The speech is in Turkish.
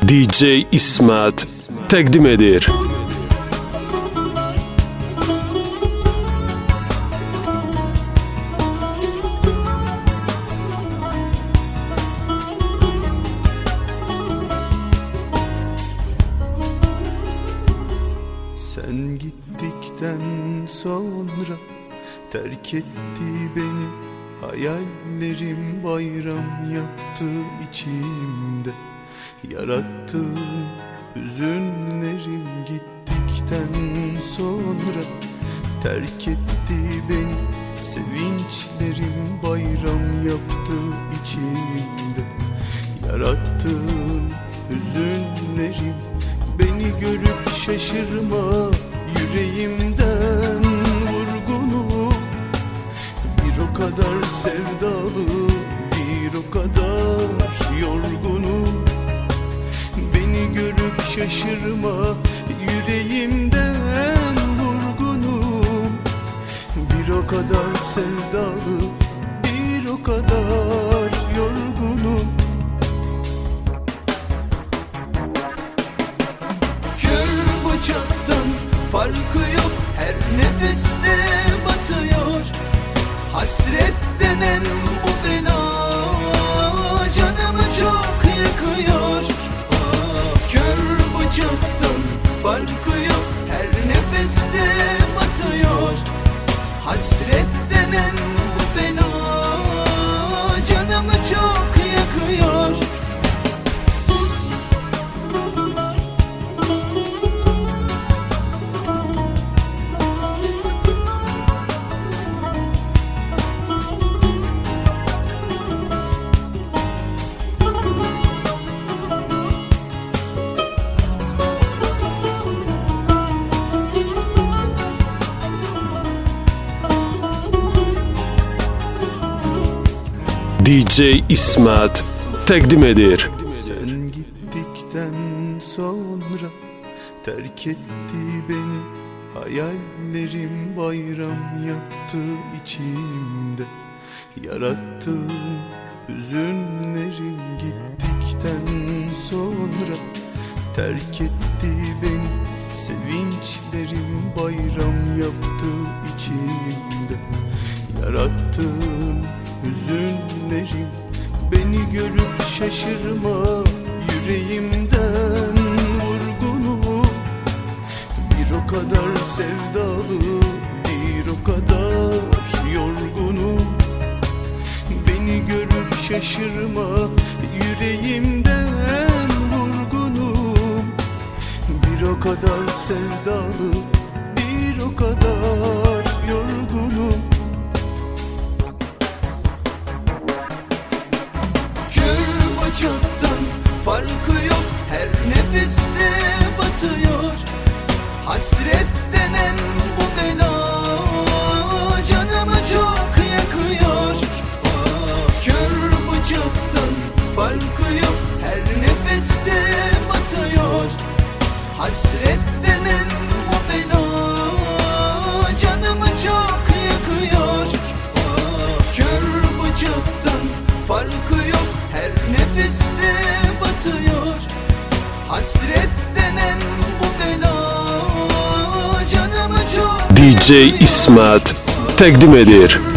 DJ İsmet təqdim edir. Sen gittikten sonra terk etti beni, hayallerim bayram yaptı içimde. Yarattığın hüzünlerim gittikten sonra terk etti beni, sevinçlerim bayram yaptı içimde. Yarattığın hüzünlerim, beni görüp şaşırma, yüreğimden vurgunu. Bir o kadar sevdalı, bir o kadar yorgunum. Beni görüp şaşırma, yüreğimden vurgunum. Bir o kadar sevdalı, bir o kadar yorgunum. Kör bıçaktan farkı yok, her nefeste batıyor. Hasret denen bu bela canımı çok yakıyor. Kör bıçaktan farkı yok, her nefeste batıyor. Hasret denen bu bela canımı çok yakıyor. DJ İsmet təqdim edir. Sen gittikten sonra terk etti beni, hayallerim bayram yaptı içimde. Yarattığın hüzünlerim gittikten sonra terk etti beni, sevinçlerim bayram yaptı içimde. Yarattığın hüzünlerim, beni görüp şaşırma, yüreğimden vurgunu. Bir o kadar sevdalı, bir o kadar yorgunum. Beni görüp şaşırma, yüreğimden vurgunum. Bir o kadar sevdalı, bir o kadar yorgunum. Bıçaktan farkı yok, her nefeste batıyor. Hasret denen bu bela canımı çok yakıyor. Kör bıçaktan farkı yok, her nefeste batıyor. Hasret denen bu bela canımı çok yakıyor. Kör bıçaktan farkı yok, her nefeste batıyor. Hasret denen bu bela canımı çok DJ İsmet təqdim edir.